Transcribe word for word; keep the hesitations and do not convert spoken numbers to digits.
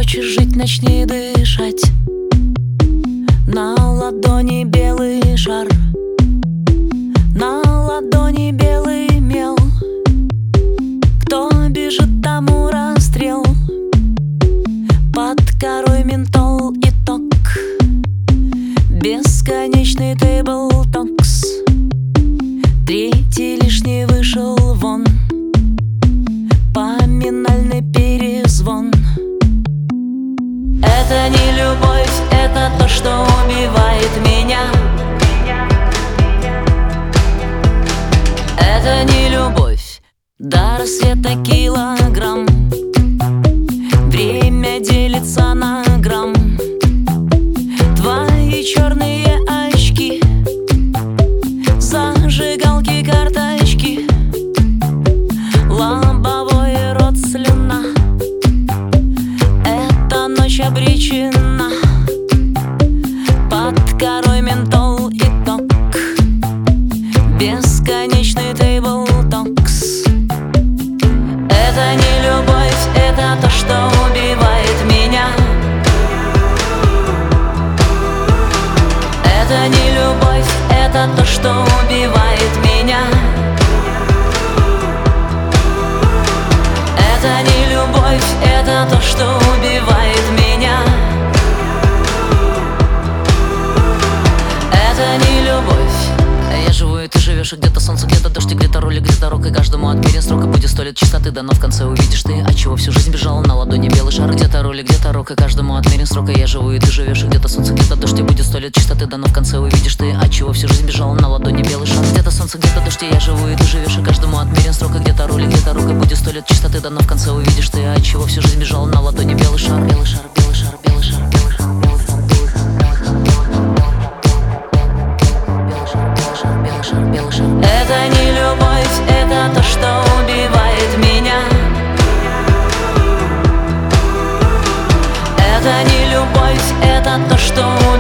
хочешь жить, начни дышать. На ладони белый шар, на ладони белый мел. Кто бежит, тому расстрел. Под корой ментол и ток, бесконечный тейбл-токс. Третий лишний вышел вон, поминальный перезвон. Это не любовь, это то, что убивает меня. Это не любовь, до рассвета килограмм. Время делится на грамм. Твои черные очки, зажигалки, карточки, лобовой рот, слюна. Эта ночь обречена. Под корой ментол и ток, бесконечный тейбл-токс. Это не любовь, это то, что убивает меня. Это не любовь, это то, что убивает меня. Это не любовь, это то, что убивает меня. Это не любовь. Я живу, и ты живешь, и где-то солнце, где-то дождь, и где-то ролик, где-то рок. И каждому отмерен срок, и будет сто лет чистоты, да, но в конце увидишь ты, от чего всю жизнь бежала. На ладони белый шар, где-то ролик, где-то рок. И каждому отмерен срок. И я живу, и ты живешь, и где-то солнце, где-то дождь, и будет сто лет чистоты, да, но в конце увидишь ты, от чего всю жизнь бежала. На ладони белый шар, где-то солнце, где-то дождь, и я живу, и ты живешь, и каждому отмерен срок. И где-то ролик, где-то рок. И будет сто лет чистоты, да, но в конце увидишь ты, от чего всю жизнь бежала. На ладони белый шар, белый шар, белый шар, белый шар, белый шар, белый шар, белый шар, белый шар, белый шар. Это не любовь, это то, что убивает меня. Это не любовь, это то, что